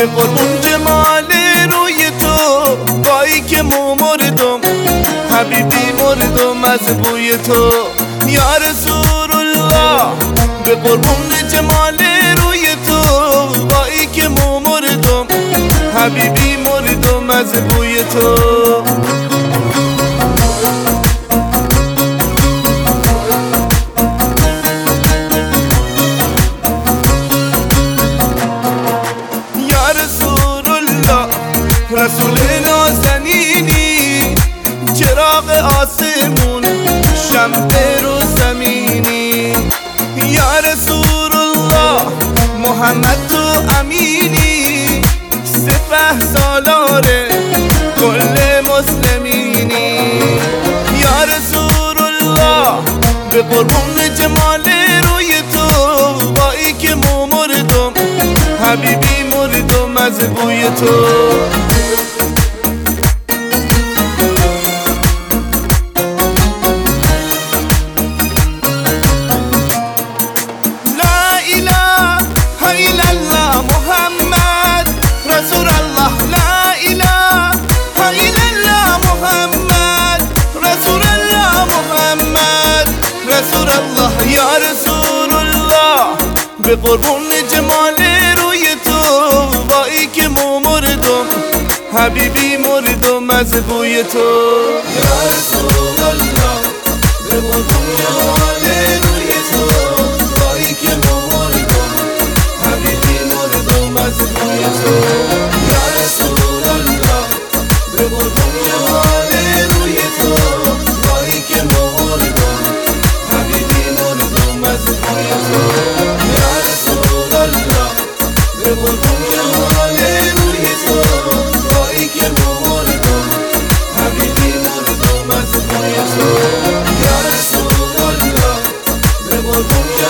به قربون جمال روی تو، وای که مردم حبیبی مردم از بوی تو یا رسول الله. به قربون جمال روی تو، وای که مردم حبیبی مردم از بوی تو. رسول نازنینی، چراغ آسمون، شمع رو زمینی. یا رسول الله محمد تو امینی، سپه سالار کل مسلمینی. یا رسول الله به قربون جمال روی تو، وای که مردم حبیبی مردم از بوی تو. یا رسول الله به قربون جمال روی تو، وای که مردم حبیبی مردم از بوی تو. یا رسول الله به قربون جمال روی تو، وای که مردم حبیبی مردم از بوی تو. یا رسول الله به قربون جمال روی تو، وای که مردم حبیبی مردم از بوی تو. یا رسول الله به قربون جمال روی تو، وای که مردم حبیبی مردم از بوی تو. یا رسول الله به قربون